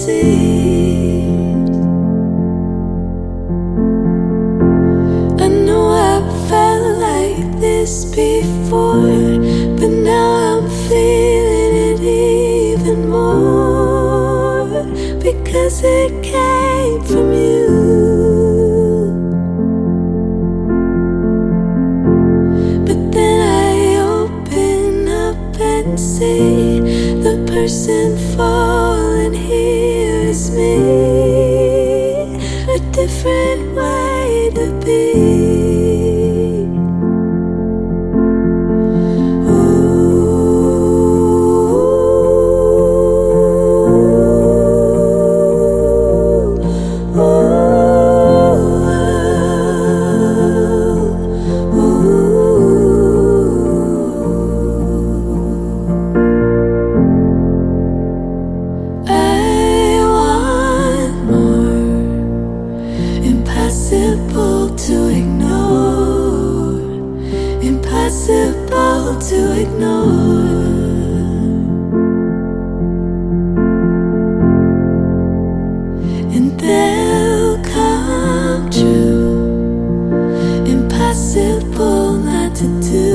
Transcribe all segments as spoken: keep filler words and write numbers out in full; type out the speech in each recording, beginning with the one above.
seems. I know I felt like this before, but now I'm feeling it even more, because it came from you. But then I open up and see the person falling here is me, a different way to be. Impossible to ignore, impossible to ignore. And they'll come true, impossible not to do,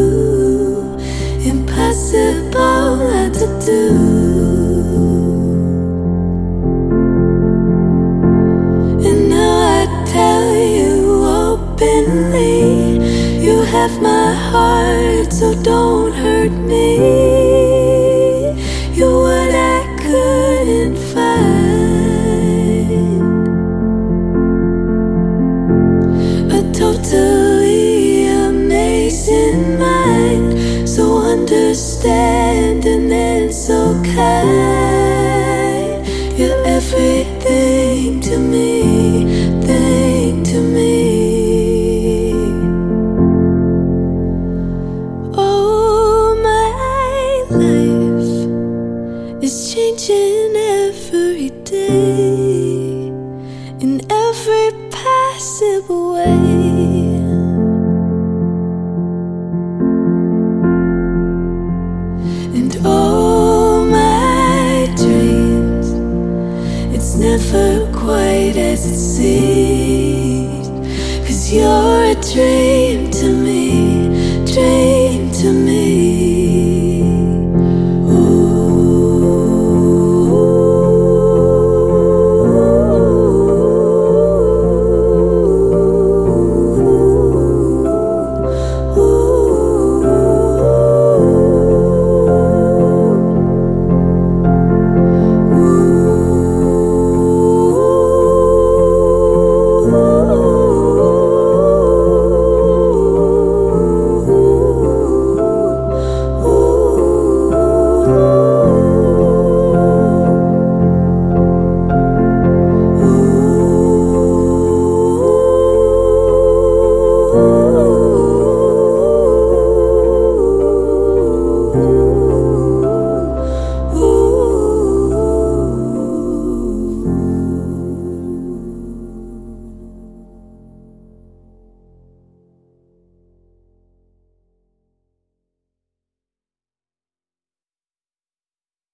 impossible not to do. You have my heart, so don't hurt me. You're what I couldn't find, a totally amazing mind, so understanding and so kind. You're everything to me, thing to me. It's changing every day, in every possible way. And all my dreams, it's never quite as it seems, 'cause you're a dream to me, dream.